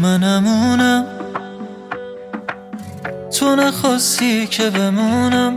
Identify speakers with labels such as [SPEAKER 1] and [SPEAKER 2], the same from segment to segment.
[SPEAKER 1] منمونم، تو نخواستی که بمونم.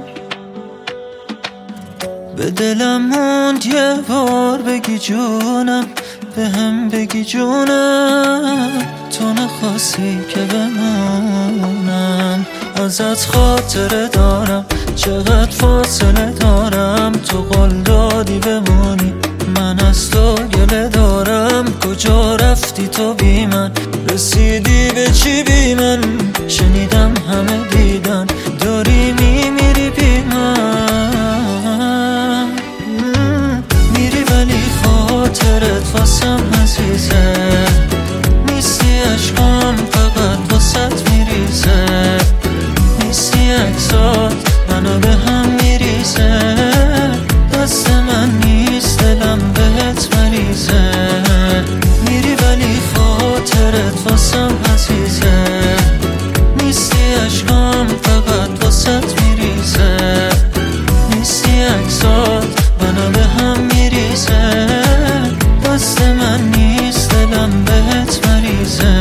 [SPEAKER 1] به دلم موند یه بار بگی جونم، به هم بگی جونم. تو نخواستی که بمونم. ازت خاطره دارم، چقدر فاصله دارم. تو قول دادی بمونی، من از تو گله دارم. کجا رفتی تو بی من؟ رسیدی به چی بی من؟ شنیدم همه دیدن داری میمیری بی من. میری ولی خاطرت واسم عزیزه، نیستی عشقام فقط واسط میریزه. نیستی عکسات منو به هم میریزه. دست من نیست دلم بهت مریزه. میری ولی خاطرت واسم عزیزه، نیستی عشقام فقط واسط میریزه. نیستی عکسات منو به هم میریزه. دست من نیست دلم بهت مریزه.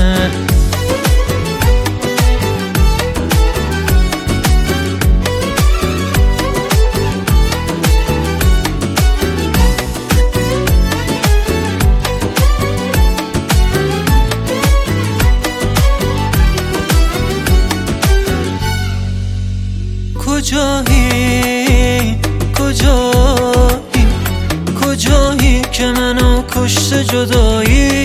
[SPEAKER 1] کجایی که منو کشته جدایی؟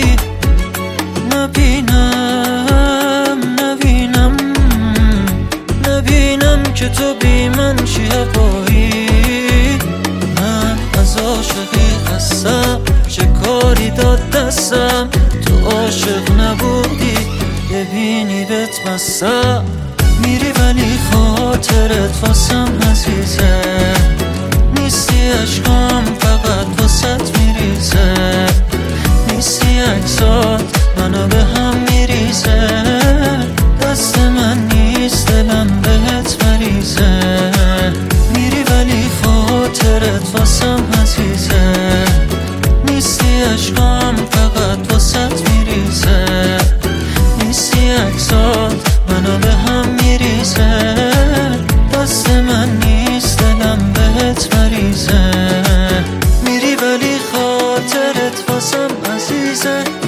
[SPEAKER 1] نبینم که تو بی من چی هوایی. من از عاشقی خستم، چه کاری داد دستم. تو عاشق نبودی ببینی بهت بستم. میری ولی خاطرت واسم عزیزه، نیستی عشقام فقط واسط میریزه. نیستی عکسات منو به هم میریزه. دست من نیست دلم بهت مریزه. میری ولی خاطرت واسم عزیزه، نیستی عشقام فقط واسط میریزه. نیستی عکسات منو به هم میریزه. دست من نیست دلم بهت مریزه. میری ولی خاطرت واسم عزیزه،